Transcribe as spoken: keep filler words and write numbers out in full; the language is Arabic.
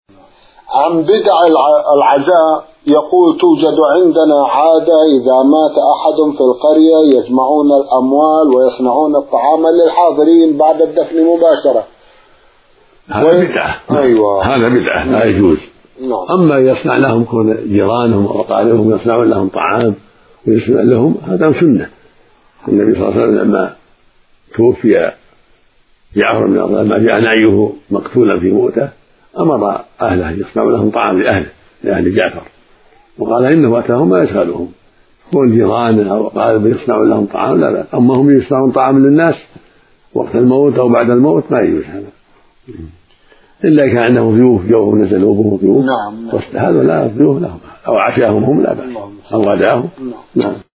عن بدع العزاء يقول: توجد عندنا عادة إذا مات أحد في القرية يجمعون الأموال ويصنعون الطعام للحاضرين بعد الدفن مباشرة. هذا و... بدعة. أيوة. هذا بدعة لا يجوز. نعم. أما يصنع لهم كون جيرانهم وأقاربهم يصنعون لهم طعام ويصنع لهم، هذا سنة. النبي صلى الله عليه وسلم لما توفي جعفر بن أبي طالب جاء نعيه مقتولا في موته، أمر أهله يصنعوا لهم طعام لأهله لأهل جعفر، وقال إنه أتاهم ما يشغلهم، كون جيرانه أو أقاربه يصنعوا لهم طعام لا لا، أما هم يصنعون طعام للناس وقت الموت أو بعد الموت ما يجوز هذا، إلا كان عنده ضيوف جو نزلوا بهم ضيوف. نعم. واستهادوا لا ضيوف لهم أو عشاهم هم لا بأس أو غداهم. نعم.